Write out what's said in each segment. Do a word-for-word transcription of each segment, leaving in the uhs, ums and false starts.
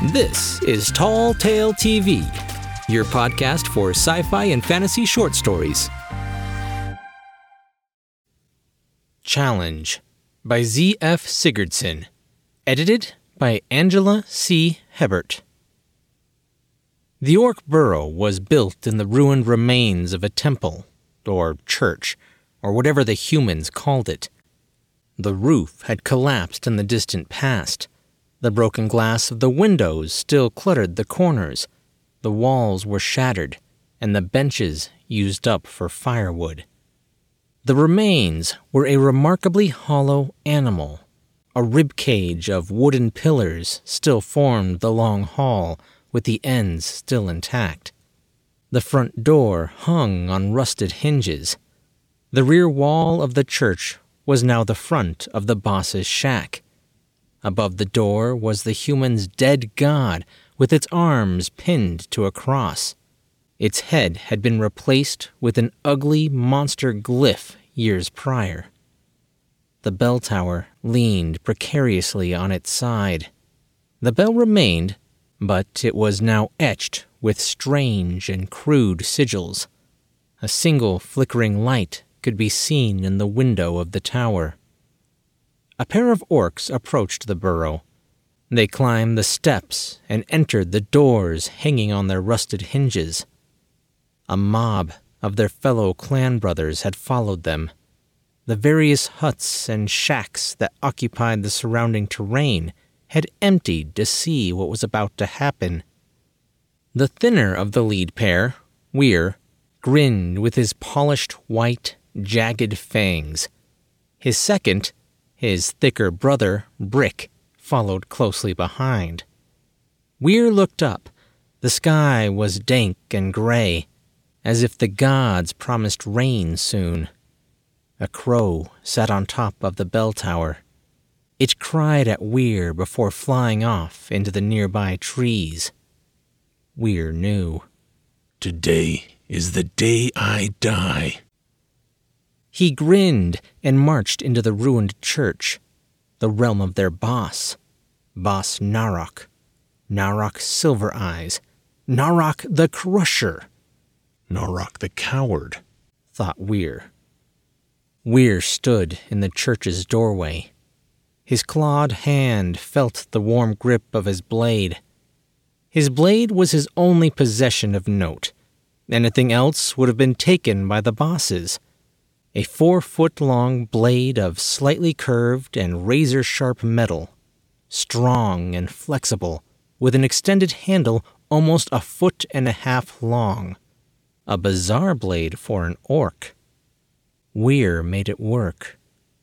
This is Tall Tale T V, your podcast for sci-fi and fantasy short stories. Challenge by Z F Sigurdsson. Edited by Angela C. Hebert. The Orc Burrow was built in the ruined remains of a temple, or church, or whatever the humans called it. The roof had collapsed in the distant past. The broken glass of the windows still cluttered the corners. The walls were shattered, and the benches used up for firewood. The remains were a remarkably hollow animal. A rib cage of wooden pillars still formed the long hall, with the ends still intact. The front door hung on rusted hinges. The rear wall of the church was now the front of the boss's shack. Above the door was the human's dead god, with its arms pinned to a cross. Its head had been replaced with an ugly monster glyph years prior. The bell tower leaned precariously on its side. The bell remained, but it was now etched with strange and crude sigils. A single flickering light could be seen in the window of the tower. A pair of orcs approached the burrow. They climbed the steps and entered the doors hanging on their rusted hinges. A mob of their fellow clan brothers had followed them. The various huts and shacks that occupied the surrounding terrain had emptied to see what was about to happen. The thinner of the lead pair, Weir, grinned with his polished white, jagged fangs. His second, his thicker brother, Brick, followed closely behind. Weir looked up. The sky was dank and gray, as if the gods promised rain soon. A crow sat on top of the bell tower. It cried at Weir before flying off into the nearby trees. Weir knew. Today is the day I die. He grinned and marched into the ruined church, the realm of their boss, Boss Narok, Narok Silver Eyes, Narok the Crusher. Narok the Coward, thought Weir. Weir stood in the church's doorway. His clawed hand felt the warm grip of his blade. His blade was his only possession of note. Anything else would have been taken by the bosses. A four-foot-long blade of slightly curved and razor-sharp metal, strong and flexible, with an extended handle almost a foot and a half long. A bizarre blade for an orc. Weir made it work.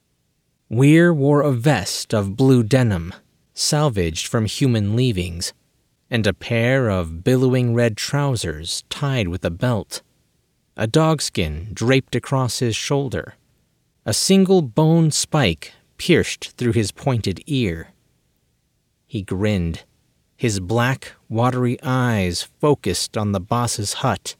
Weir wore a vest of blue denim, salvaged from human leavings, and a pair of billowing red trousers tied with a belt. A dogskin draped across his shoulder. A single bone spike pierced through his pointed ear. He grinned. His black, watery eyes focused on the boss's hut.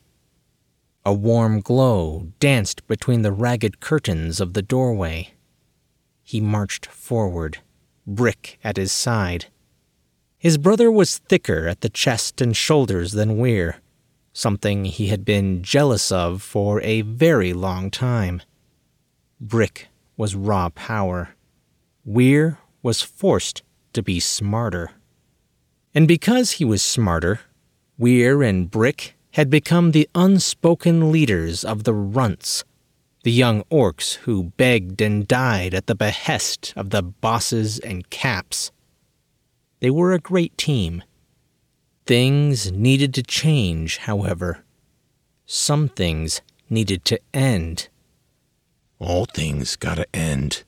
A warm glow danced between the ragged curtains of the doorway. He marched forward, Brick at his side. His brother was thicker at the chest and shoulders than Weir, something he had been jealous of for a very long time. Brick was raw power. Weir was forced to be smarter. And because he was smarter, Weir and Brick had become the unspoken leaders of the runts, the young orcs who begged and died at the behest of the bosses and caps. They were a great team. Things needed to change, however. Some things needed to end. All things gotta end.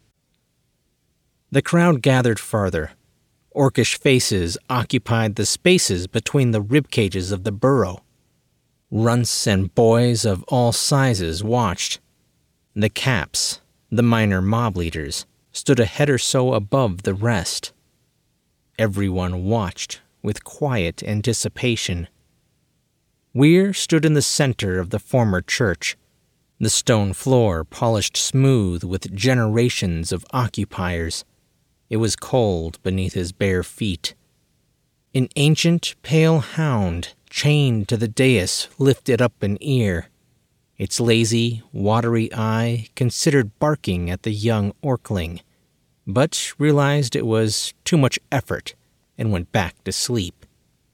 The crowd gathered farther. Orcish faces occupied the spaces between the rib cages of the burrow. Runts and boys of all sizes watched. The caps, the minor mob leaders, stood a head or so above the rest. Everyone watched with quiet anticipation. Weir stood in the center of the former church, the stone floor polished smooth with generations of occupiers. It was cold beneath his bare feet. An ancient pale hound chained to the dais lifted up an ear. Its lazy, watery eye considered barking at the young Orkling, but realized it was too much effort and went back to sleep.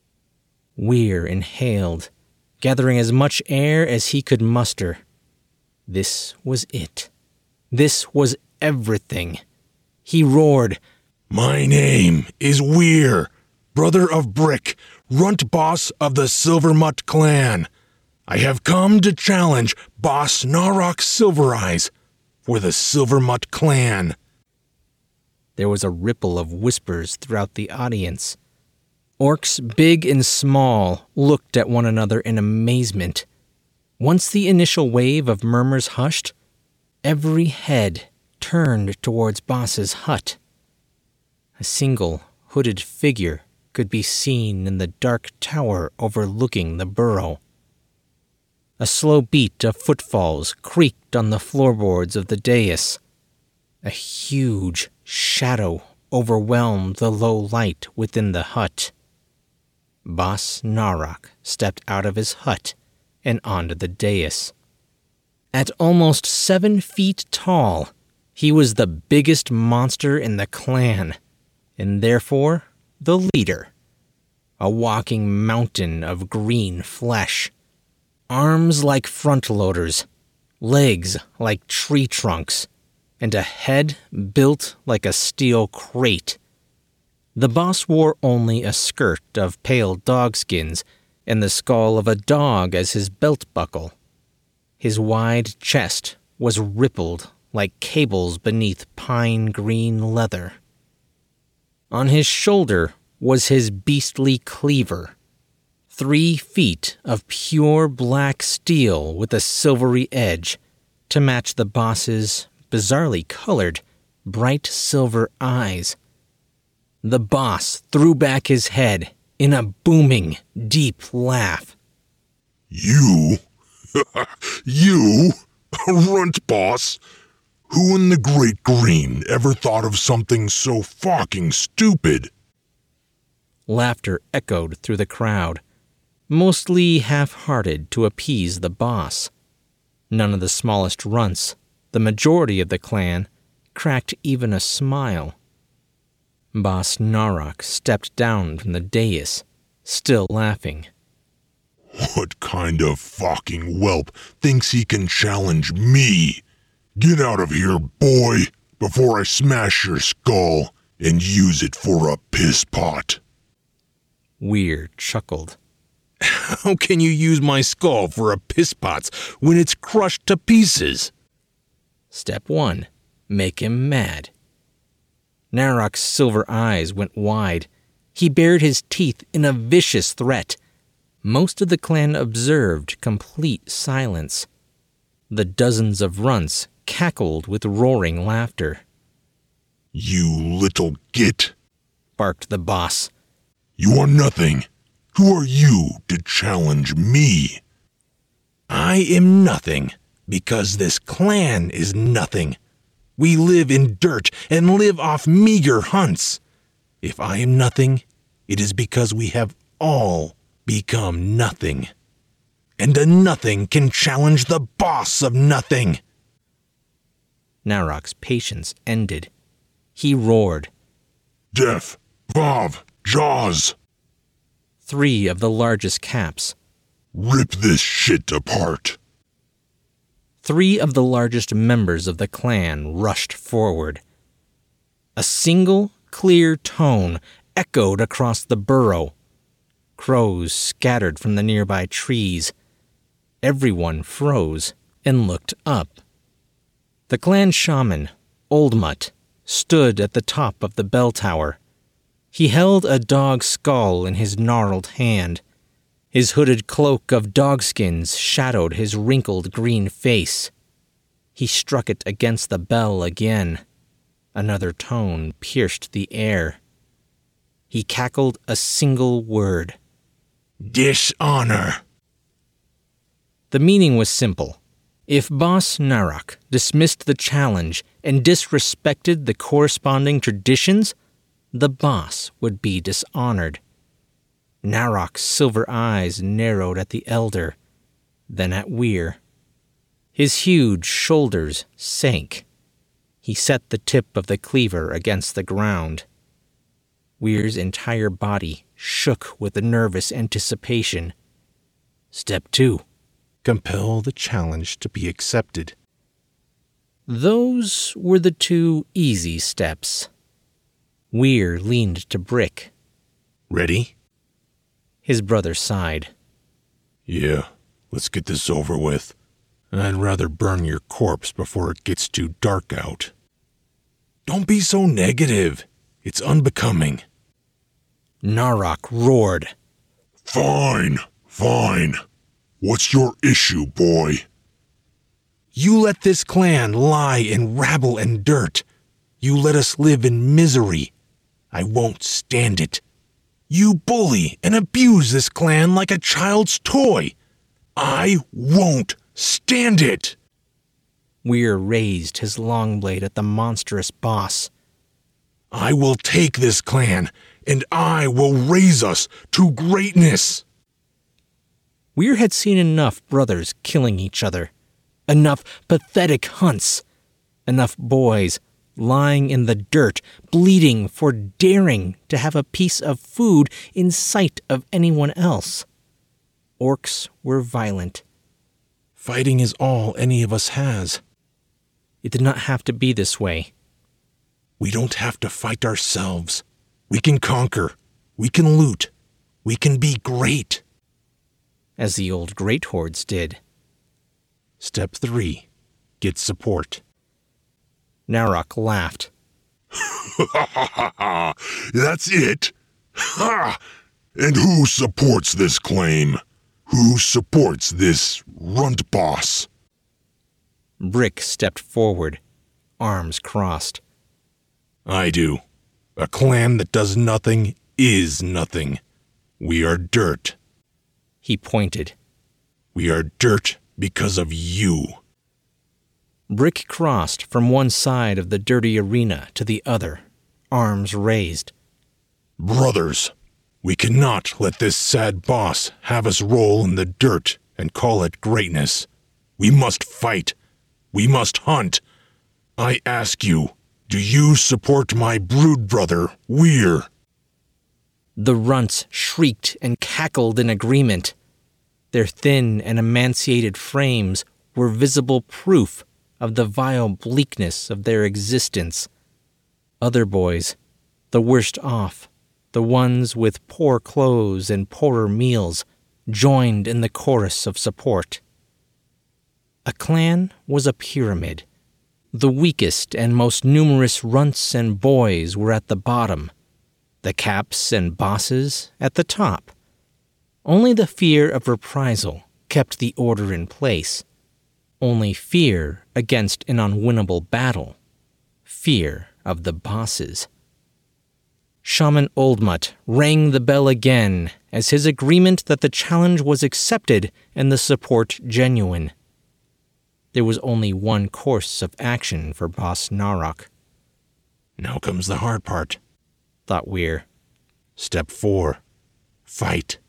Weir inhaled, gathering as much air as he could muster. This was it. This was everything. He roared, "My name is Weir, brother of Brick, runt boss of the Silvermut clan. I have come to challenge Boss Narok Silvereyes for the Silvermut clan." There was a ripple of whispers throughout the audience. Orcs big and small looked at one another in amazement. Once the initial wave of murmurs hushed, every head turned towards Boss's hut. A single hooded figure could be seen in the dark tower overlooking the burrow. A slow beat of footfalls creaked on the floorboards of the dais. A huge shadow overwhelmed the low light within the hut. Boss Narok stepped out of his hut and onto the dais. At almost seven feet tall, he was the biggest monster in the clan, and therefore the leader. A walking mountain of green flesh. Arms like front loaders, legs like tree trunks, and a head built like a steel crate. The boss wore only a skirt of pale dogskins and the skull of a dog as his belt buckle. His wide chest was rippled like cables beneath pine green leather. On his shoulder was his beastly cleaver, three feet of pure black steel with a silvery edge to match the boss's bizarrely colored, bright silver eyes. The boss threw back his head in a booming, deep laugh. "You? You? A runt boss? Who in the Great Green ever thought of something so fucking stupid?" Laughter echoed through the crowd, mostly half-hearted to appease the boss. None of the smallest runts, the majority of the clan, cracked even a smile. Boss Narok stepped down from the dais, still laughing. "What kind of fucking whelp thinks he can challenge me? Get out of here, boy, before I smash your skull and use it for a piss pot." Weir chuckled. "How can you use my skull for a piss pot when it's crushed to pieces?" Step one, make him mad. Narok's silver eyes went wide. He bared his teeth in a vicious threat. Most of the clan observed complete silence. The dozens of runts cackled with roaring laughter. "You little git," barked the boss. "You are nothing. Who are you to challenge me?" "I am nothing, because this clan is nothing. We live in dirt and live off meager hunts. If I am nothing, it is because we have all become nothing. And a nothing can challenge the boss of nothing." Narok's patience ended. He roared. "Death, Vav, Jaws. Three of the largest caps. Rip this shit apart." Three of the largest members of the clan rushed forward. A single, clear tone echoed across the burrow. Crows scattered from the nearby trees. Everyone froze and looked up. The clan shaman, Oldmut, stood at the top of the bell tower. He held a dog skull in his gnarled hand. His hooded cloak of dogskins shadowed his wrinkled green face. He struck it against the bell again. Another tone pierced the air. He cackled a single word. "Dishonor." The meaning was simple. If Boss Narok dismissed the challenge and disrespected the corresponding traditions, the boss would be dishonored. Narok's silver eyes narrowed at the elder, then at Weir. His huge shoulders sank. He set the tip of the cleaver against the ground. Weir's entire body shook with nervous anticipation. Step two. Compel the challenge to be accepted. Those were the two easy steps. Weir leaned to Brick. Ready? His brother sighed. Yeah, let's get this over with. I'd rather burn your corpse before it gets too dark out. Don't be so negative. It's unbecoming. Narok roared. Fine, fine. What's your issue, boy? You let this clan lie in rabble and dirt. You let us live in misery. I won't stand it. You bully and abuse this clan like a child's toy. I won't stand it. Weir raised his long blade at the monstrous boss. I will take this clan, and I will raise us to greatness. Weir had seen enough brothers killing each other, enough pathetic hunts, enough boys lying in the dirt, bleeding for daring to have a piece of food in sight of anyone else. Orcs were violent. Fighting is all any of us has. It did not have to be this way. We don't have to fight ourselves. We can conquer. We can loot. We can be great. As the old Great Hordes did. Step three. Get support. Narok laughed. That's it? Ha! And who supports this claim? Who supports this runt boss? Brick stepped forward, arms crossed. I do. A clan that does nothing is nothing. We are dirt. He pointed. We are dirt because of you. Brick crossed from one side of the dirty arena to the other, arms raised. Brothers, we cannot let this sad boss have us roll in the dirt and call it greatness. We must fight. We must hunt. I ask you, do you support my brood brother, Weir? The runts shrieked and cackled in agreement. Their thin and emaciated frames were visible proof of the vile bleakness of their existence. Other boys, the worst off, the ones with poor clothes and poorer meals, joined in the chorus of support. A clan was a pyramid. The weakest and most numerous runts and boys were at the bottom, the caps and bosses at the top. Only the fear of reprisal kept the order in place. Only fear against an unwinnable battle. Fear of the bosses. Shaman Oldmut rang the bell again as his agreement that the challenge was accepted and the support genuine. There was only one course of action for Boss Narok. Now comes the hard part, thought Weir. Step four. Fight.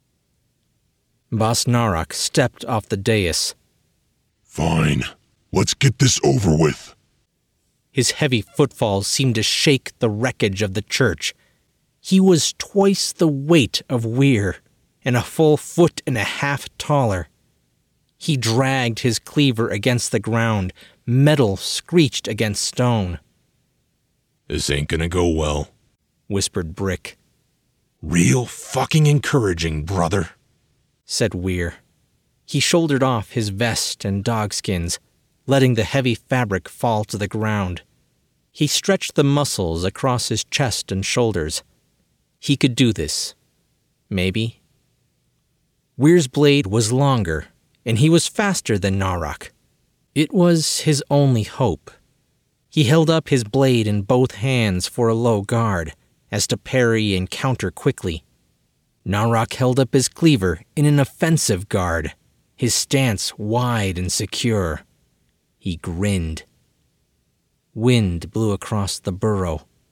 Boss Narok stepped off the dais. Fine. Let's get this over with. His heavy footfalls seemed to shake the wreckage of the church. He was twice the weight of Weir, and a full foot and a half taller. He dragged his cleaver against the ground. Metal screeched against stone. This ain't gonna go well, whispered Brick. Real fucking encouraging, brother, said Weir. He shouldered off his vest and dogskins, letting the heavy fabric fall to the ground. He stretched the muscles across his chest and shoulders. He could do this. Maybe. Weir's blade was longer, and he was faster than Narok. It was his only hope. He held up his blade in both hands for a low guard, as to parry and counter quickly. Narok held up his cleaver in an offensive guard, his stance wide and secure. He grinned. Wind blew across the burrow.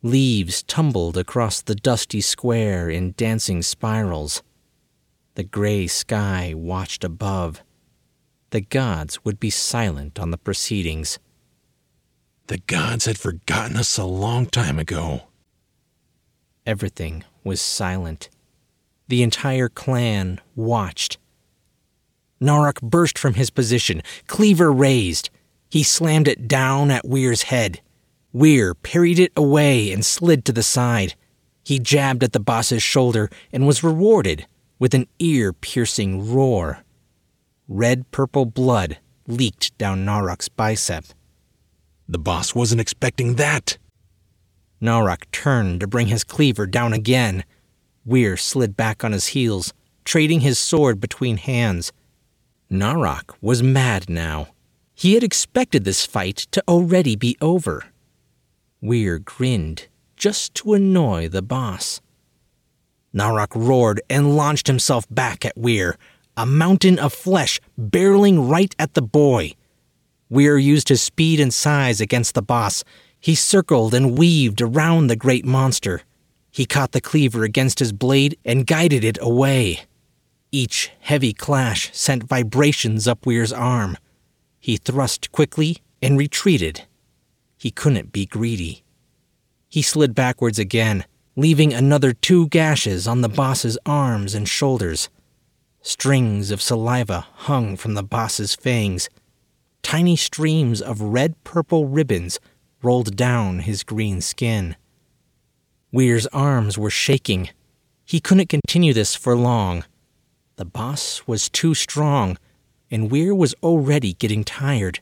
Leaves tumbled across the dusty square in dancing spirals. The gray sky watched above. The gods would be silent on the proceedings. The gods had forgotten us a long time ago. Everything was silent. The entire clan watched. Narok burst from his position, cleaver raised. He slammed it down at Weir's head. Weir parried it away and slid to the side. He jabbed at the boss's shoulder and was rewarded with an ear-piercing roar. Red-purple blood leaked down Narok's bicep. The boss wasn't expecting that. Narok turned to bring his cleaver down again. Weir slid back on his heels, trading his sword between hands. Narok was mad now. He had expected this fight to already be over. Weir grinned, just to annoy the boss. Narok roared and launched himself back at Weir, a mountain of flesh barreling right at the boy. Weir used his speed and size against the boss. He circled and weaved around the great monster. He caught the cleaver against his blade and guided it away. Each heavy clash sent vibrations up Weir's arm. He thrust quickly and retreated. He couldn't be greedy. He slid backwards again, leaving another two gashes on the boss's arms and shoulders. Strings of saliva hung from the boss's fangs. Tiny streams of red-purple ribbons rolled down his green skin. Weir's arms were shaking. He couldn't continue this for long. The boss was too strong, and Weir was already getting tired.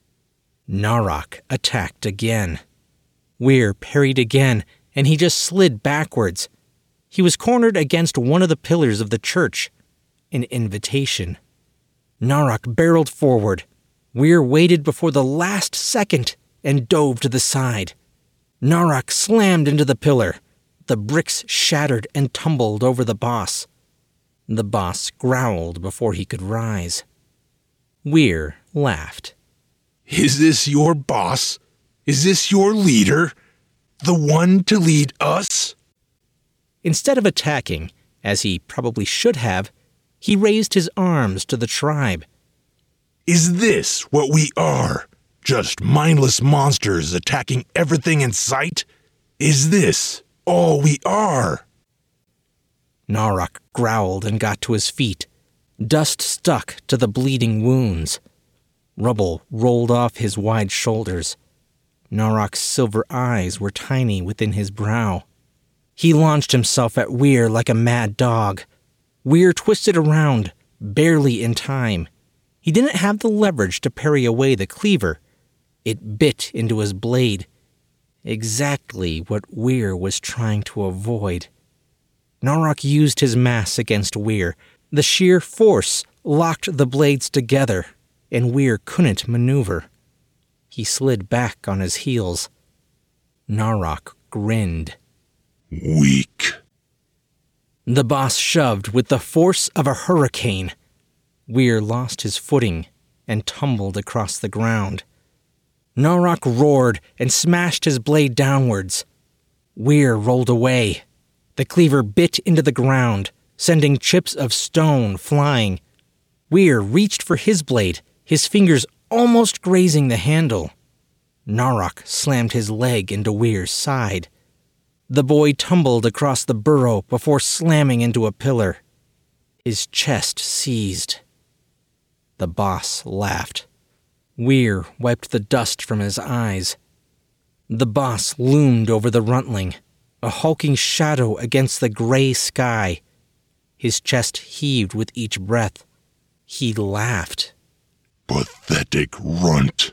Narok attacked again. Weir parried again, and he just slid backwards. He was cornered against one of the pillars of the church. An invitation. Narok barreled forward. Weir waited before the last second and dove to the side. Narok slammed into the pillar. The bricks shattered and tumbled over the boss. The boss growled before he could rise. Weir laughed. Is this your boss? Is this your leader? The one to lead us? Instead of attacking, as he probably should have, he raised his arms to the tribe. Is this what we are? Just mindless monsters attacking everything in sight? Is this all we are? Narok growled and got to his feet. Dust stuck to the bleeding wounds. Rubble rolled off his wide shoulders. Narok's silver eyes were tiny within his brow. He launched himself at Weir like a mad dog. Weir twisted around, barely in time. He didn't have the leverage to parry away the cleaver. It bit into his blade. Exactly what Weir was trying to avoid. Narok used his mass against Weir. The sheer force locked the blades together, and Weir couldn't maneuver. He slid back on his heels. Narok grinned. Weak. The boss shoved with the force of a hurricane. Weir lost his footing and tumbled across the ground. Narok roared and smashed his blade downwards. Weir rolled away. The cleaver bit into the ground, sending chips of stone flying. Weir reached for his blade, his fingers almost grazing the handle. Narok slammed his leg into Weir's side. The boy tumbled across the burrow before slamming into a pillar. His chest seized. The boss laughed. Weir wiped the dust from his eyes. The boss loomed over the runtling, a hulking shadow against the gray sky. His chest heaved with each breath. He laughed. Pathetic runt.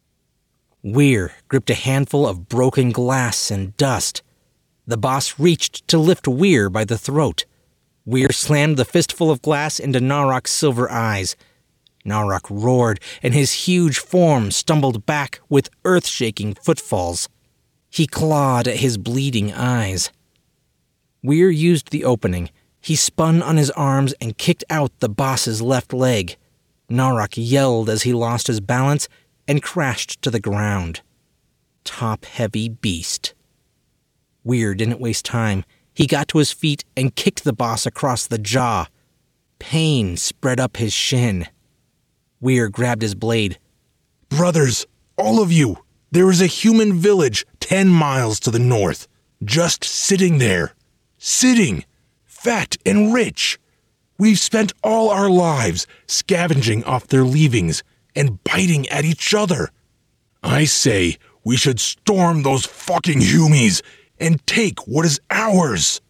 Weir gripped a handful of broken glass and dust. The boss reached to lift Weir by the throat. Weir slammed the fistful of glass into Narok's silver eyes. Narok roared, and his huge form stumbled back with earth-shaking footfalls. He clawed at his bleeding eyes. Weir used the opening. He spun on his arms and kicked out the boss's left leg. Narok yelled as he lost his balance and crashed to the ground. Top-heavy beast. Weir didn't waste time. He got to his feet and kicked the boss across the jaw. Pain spread up his shin. Weir grabbed his blade. Brothers, all of you, there is a human village ten miles to the north, just sitting there. Sitting, fat and rich. We've spent all our lives scavenging off their leavings and biting at each other. I say we should storm those fucking humies and take what is ours.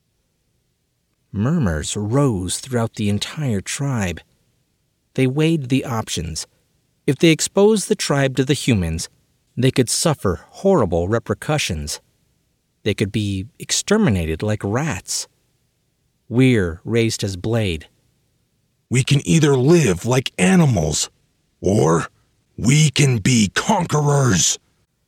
Murmurs rose throughout the entire tribe. They weighed the options. If they exposed the tribe to the humans, they could suffer horrible repercussions. They could be exterminated like rats. Weir raised his blade. We can either live like animals, or we can be conquerors.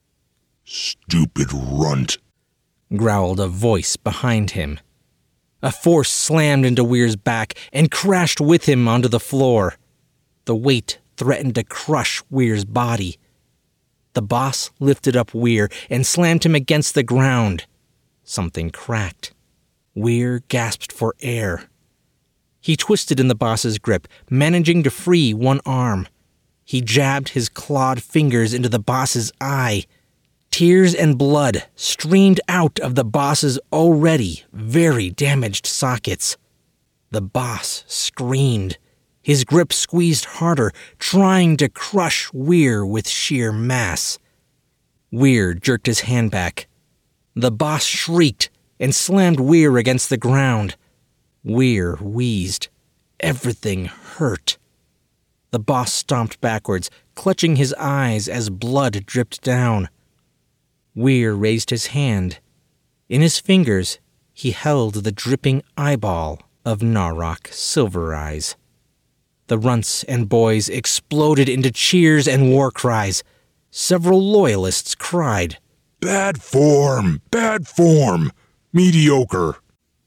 Stupid runt, growled a voice behind him. A force slammed into Weir's back and crashed with him onto the floor. The weight threatened to crush Weir's body. The boss lifted up Weir and slammed him against the ground. Something cracked. Weir gasped for air. He twisted in the boss's grip, managing to free one arm. He jabbed his clawed fingers into the boss's eye. Tears and blood streamed out of the boss's already very damaged sockets. The boss screamed. His grip squeezed harder, trying to crush Weir with sheer mass. Weir jerked his hand back. The boss shrieked and slammed Weir against the ground. Weir wheezed. Everything hurt. The boss stomped backwards, clutching his eyes as blood dripped down. Weir raised his hand. In his fingers, he held the dripping eyeball of Narok Silvereyes. The runts and boys exploded into cheers and war cries. Several loyalists cried, "Bad form! Bad form! Mediocre!"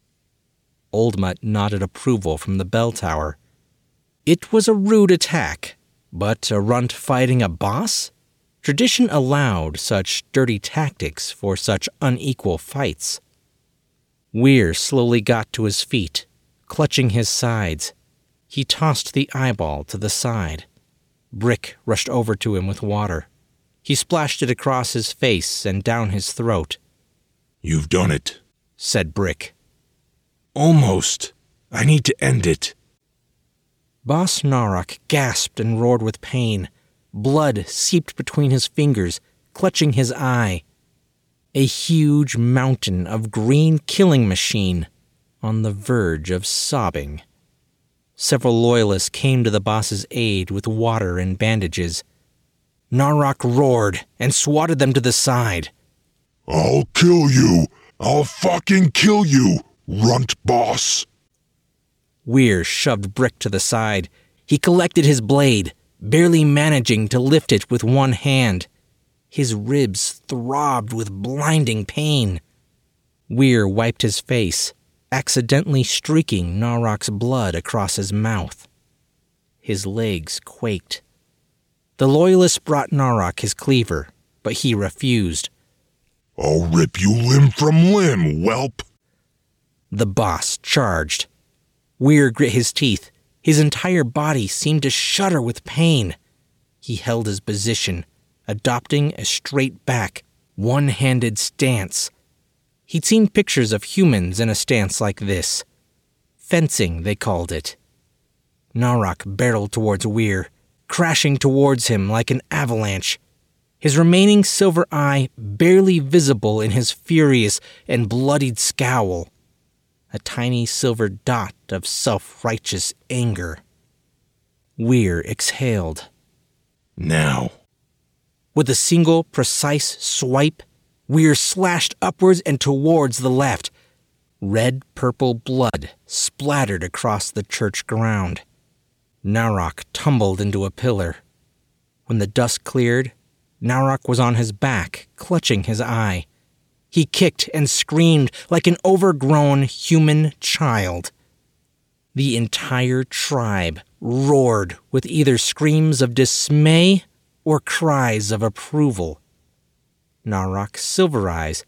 Oldmut nodded approval from the bell tower. It was a rude attack, but a runt fighting a boss? Tradition allowed such dirty tactics for such unequal fights. Weir slowly got to his feet, clutching his sides. He tossed the eyeball to the side. Brick rushed over to him with water. He splashed it across his face and down his throat. "You've done it," said Brick. "Almost. I need to end it." Boss Narok gasped and roared with pain. Blood seeped between his fingers, clutching his eye. A huge mountain of green killing machine on the verge of sobbing. Several loyalists came to the boss's aid with water and bandages. Narok roared and swatted them to the side. "I'll kill you! I'll fucking kill you, runt boss!" Weir shoved Brick to the side. He collected his blade, barely managing to lift it with one hand. His ribs throbbed with blinding pain. Weir wiped his face, accidentally streaking Narok's blood across his mouth. His legs quaked. The loyalists brought Narok his cleaver, but he refused. "I'll rip you limb from limb, whelp!" The boss charged. Weir grit his teeth. His entire body seemed to shudder with pain. He held his position, adopting a straight back, one-handed stance. He'd seen pictures of humans in a stance like this. Fencing, they called it. Narok barreled towards Weir, crashing towards him like an avalanche. His remaining silver eye barely visible in his furious and bloodied scowl. A tiny silver dot of self-righteous anger. Weir exhaled. "Now." With a single, precise swipe, Weir slashed upwards and towards the left. Red-purple blood splattered across the church ground. Narok tumbled into a pillar. When the dust cleared, Narok was on his back, clutching his eye. He kicked and screamed like an overgrown human child. The entire tribe roared with either screams of dismay or cries of approval. Narok Silvereyes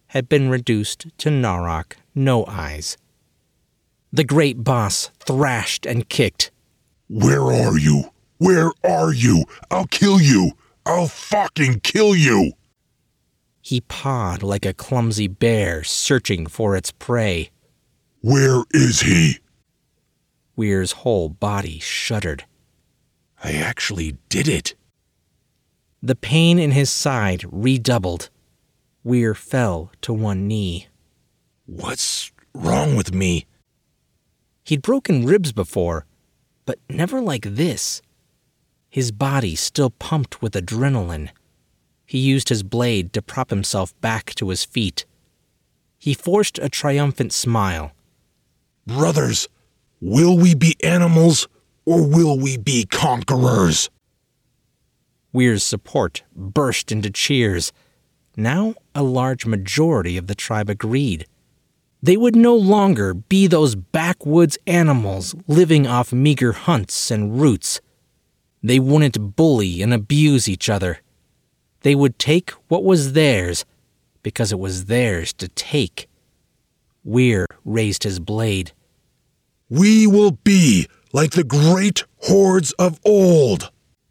had been reduced to Narok No Eyes. The great boss thrashed and kicked. Where are you? Where are you? I'll kill you! I'll fucking kill you! He pawed like a clumsy bear searching for its prey. Where is he? Weir's whole body shuddered. I actually did it. The pain in his side redoubled. Weir fell to one knee. What's wrong with me? He'd broken ribs before, but never like this. His body still pumped with adrenaline. He used his blade to prop himself back to his feet. He forced a triumphant smile. Brothers, will we be animals or will we be conquerors? Weir's support burst into cheers. Now a large majority of the tribe agreed. They would no longer be those backwoods animals living off meager hunts and roots. They wouldn't bully and abuse each other. They would take what was theirs because it was theirs to take. Weir raised his blade. We will be like the great hordes of old.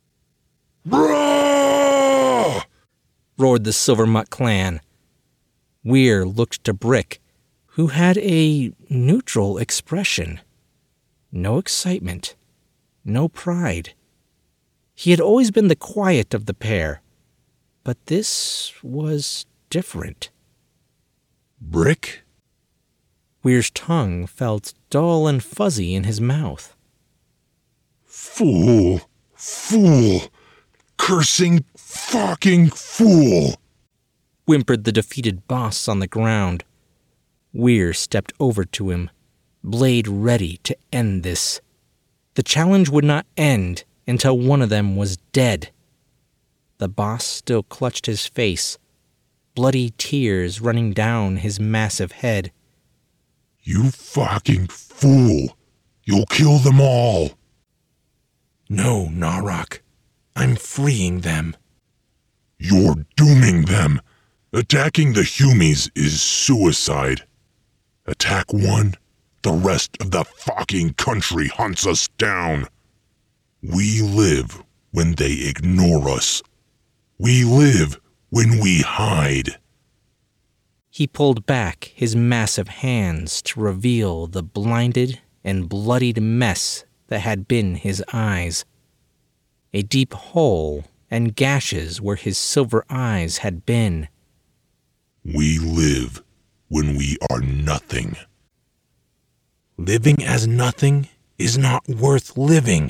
Brah! Roared the Silvermutt clan. Weir looked to Brick, who had a neutral expression. No excitement. No pride. He had always been the quiet of the pair, but this was different. Brick? Weir's tongue felt dull and fuzzy in his mouth. Fool! Fool! Cursing fucking fool! Whimpered the defeated boss on the ground. Weir stepped over to him, blade ready to end this. The challenge would not end until one of them was dead. The boss still clutched his face, bloody tears running down his massive head. You fucking fool! You'll kill them all! No, Narok. I'm freeing them. You're dooming them. Attacking the Humies is suicide. Attack one, the rest of the fucking country hunts us down. We live when they ignore us. We live when we hide. He pulled back his massive hands to reveal the blinded and bloodied mess that had been his eyes. A deep hole and gashes where his silver eyes had been. We live when we are nothing. Living as nothing is not worth living.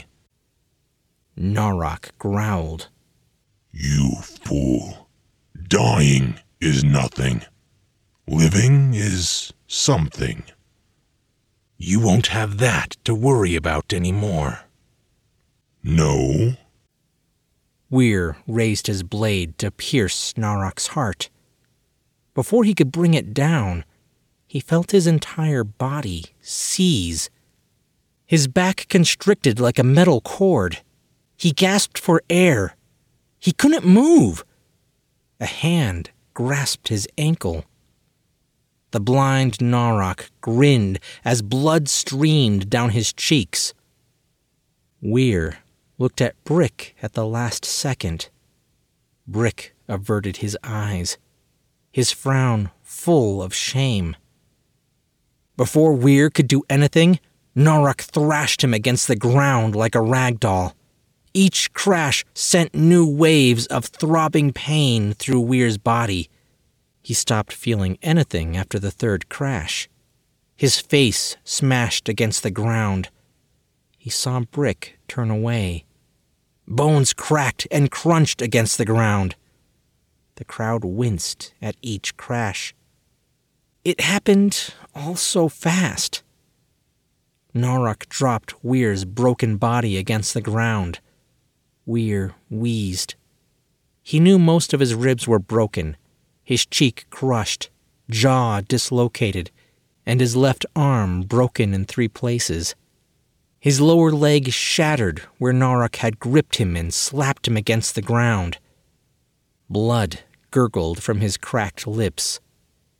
Narok growled. You fool. Dying is nothing. Living is something. You won't have that to worry about anymore. No. Weir raised his blade to pierce Narok's heart. Before he could bring it down, he felt his entire body seize. His back constricted like a metal cord. He gasped for air. He couldn't move. A hand grasped his ankle. The blind Narok grinned as blood streamed down his cheeks. Weir looked at Brick at the last second. Brick averted his eyes, his frown full of shame. Before Weir could do anything, Narok thrashed him against the ground like a rag doll. Each crash sent new waves of throbbing pain through Weir's body. He stopped feeling anything after the third crash. His face smashed against the ground. He saw Brick turn away. Bones cracked and crunched against the ground. The crowd winced at each crash. It happened all so fast. Narok dropped Weir's broken body against the ground. Weir wheezed. He knew most of his ribs were broken, his cheek crushed, jaw dislocated, and his left arm broken in three places. His lower leg shattered where Narok had gripped him and slapped him against the ground. Blood gurgled from his cracked lips.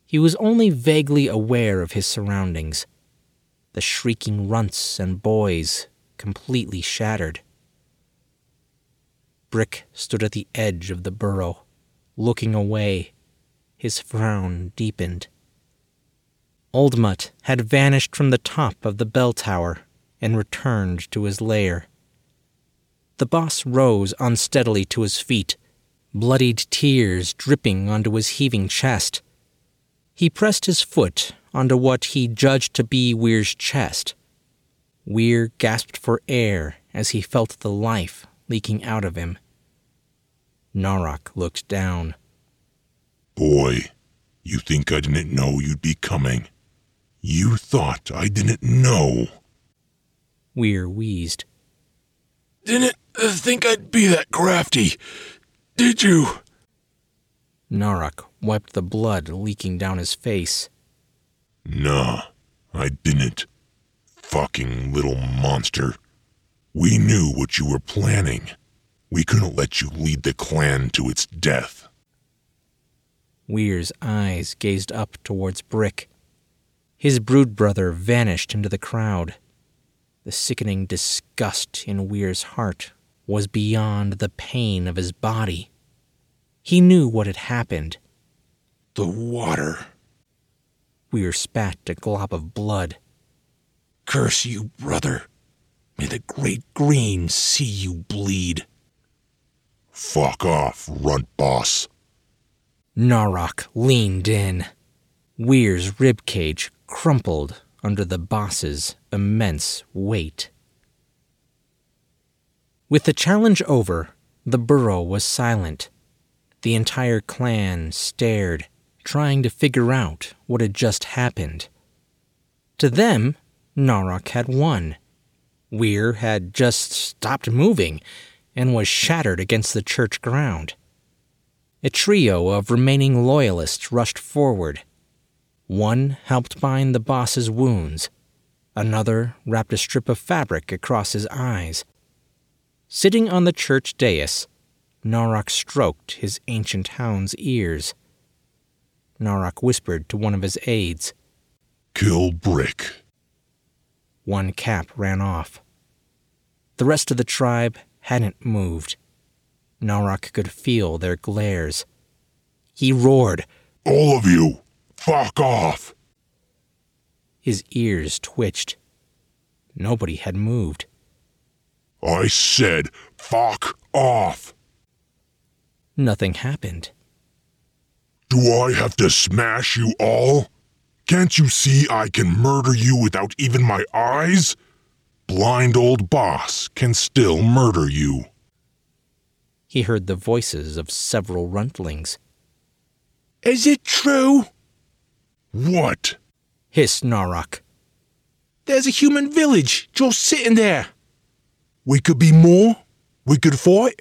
He was only vaguely aware of his surroundings. The shrieking runts and boys, completely shattered. Brick stood at the edge of the burrow, looking away. His frown deepened. Old Mutt had vanished from the top of the bell tower and returned to his lair. The boss rose unsteadily to his feet, bloodied tears dripping onto his heaving chest. He pressed his foot onto what he judged to be Weir's chest. Weir gasped for air as he felt the life leaking out of him. Narok looked down. Boy, you think I didn't know you'd be coming. You thought I didn't know. Weir wheezed. Didn't think I'd be that crafty, did you? Narok wiped the blood leaking down his face. Nah, I didn't. Fucking little monster. We knew what you were planning. We couldn't let you lead the clan to its death. Weir's eyes gazed up towards Brick. His brood brother vanished into the crowd. The sickening disgust in Weir's heart was beyond the pain of his body. He knew what had happened. The water. Weir spat a glob of blood. Curse you, brother. May the great green see you bleed. Fuck off, runt boss. Narok leaned in. Weir's ribcage crumpled under the boss's immense weight. With the challenge over, the burrow was silent. The entire clan stared, trying to figure out what had just happened. To them, Narok had won. Weir had just stopped moving and was shattered against the church ground. A trio of remaining loyalists rushed forward. One helped bind the boss's wounds. Another wrapped a strip of fabric across his eyes. Sitting on the church dais, Narok stroked his ancient hound's ears. Narok whispered to one of his aides, Kill Brick. One cap ran off. The rest of the tribe hadn't moved. Narok could feel their glares. He roared, All of you, fuck off! His ears twitched. Nobody had moved. I said, fuck off! Nothing happened. Do I have to smash you all? Can't you see I can murder you without even my eyes? Blind old boss can still murder you. He heard the voices of several runtlings. Is it true? What? Hissed Narok. There's a human village just sitting there. We could be more. We could fight.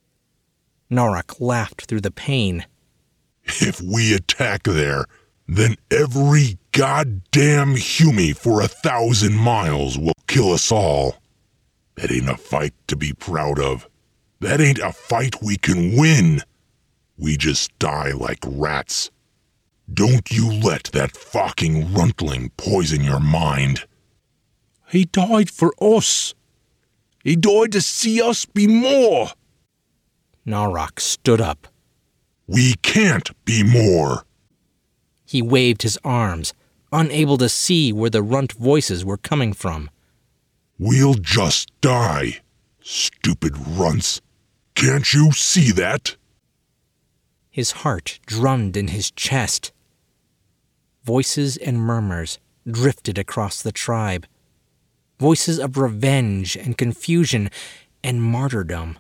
Narok laughed through the pain. If we attack there, then every goddamn humy for a thousand miles will kill us all. That ain't a fight to be proud of. That ain't a fight we can win. We just die like rats. Don't you let that fucking runtling poison your mind. He died for us. He died to see us be more. Narok stood up. We can't be more. He waved his arms, unable to see where the runt voices were coming from. We'll just die, stupid runts. Can't you see that? His heart drummed in his chest. Voices and murmurs drifted across the tribe. Voices of revenge and confusion and martyrdom.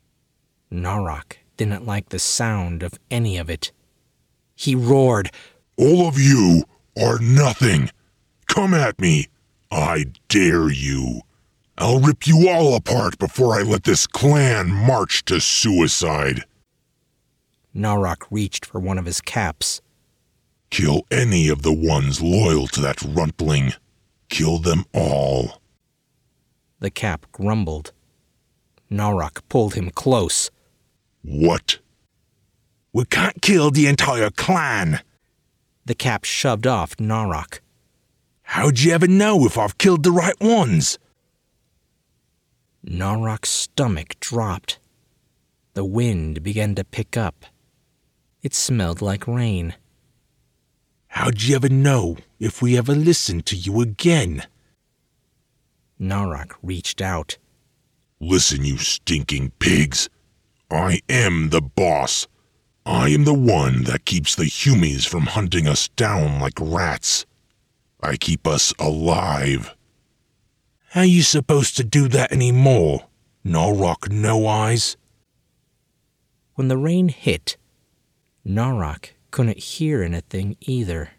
Narok didn't like the sound of any of it. He roared, All of you are nothing. Come at me. I dare you. I'll rip you all apart before I let this clan march to suicide. Narok reached for one of his caps. Kill any of the ones loyal to that runtling. Kill them all. The cap grumbled. Narok pulled him close. What? We can't kill the entire clan. The cap shoved off Narok. How'd you ever know if I've killed the right ones? Narok's stomach dropped. The wind began to pick up. It smelled like rain. How'd you ever know if we ever listen to you again? Narok reached out. Listen, you stinking pigs. I am the boss. I am the one that keeps the humies from hunting us down like rats. I keep us alive. How you supposed to do that anymore, Narok No Eyes? When the rain hit, Narok couldn't hear anything either.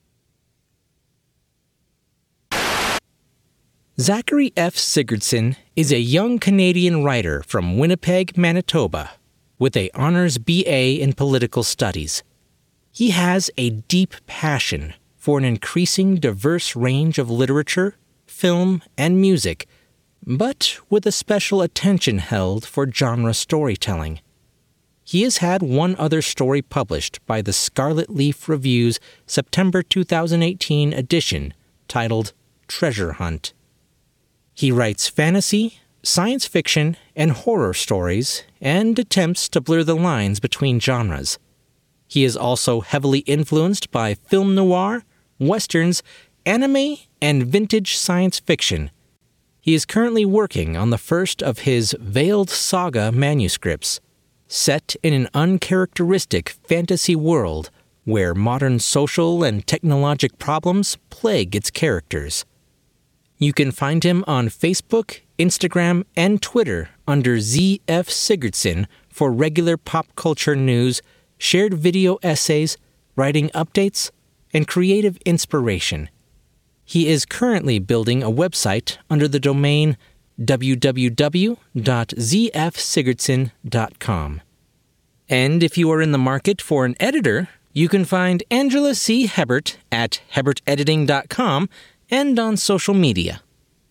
Zachary F. Sigurdson is a young Canadian writer from Winnipeg, Manitoba, with an honors B A in political studies. He has a deep passion for an increasing diverse range of literature, film, and music, but with a special attention held for genre storytelling. He has had one other story published by the Scarlet Leaf Review's September two thousand eighteen edition titled Treasure Hunt. He writes fantasy, science fiction, and horror stories and attempts to blur the lines between genres. He is also heavily influenced by film noir, westerns, anime, and vintage science fiction. He is currently working on the first of his Veiled Saga manuscripts, set in an uncharacteristic fantasy world where modern social and technologic problems plague its characters. You can find him on Facebook, Instagram, and Twitter under Z F Sigurdson for regular pop culture news, shared video essays, writing updates, and creative inspiration. He is currently building a website under the domain w w w dot z f sigurdson dot com. And if you are in the market for an editor, you can find Angela C. Hebert at hebert editing dot com and on social media.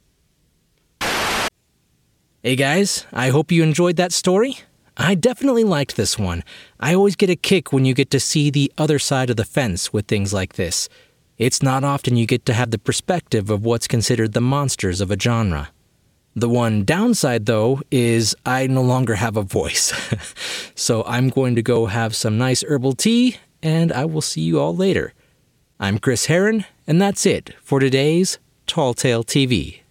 Hey guys, I hope you enjoyed that story. I definitely liked this one. I always get a kick when you get to see the other side of the fence with things like this. It's not often you get to have the perspective of what's considered the monsters of a genre. The one downside, though, is I no longer have a voice. So I'm going to go have some nice herbal tea, and I will see you all later. I'm Chris Herron, and that's it for today's Tall Tale T V.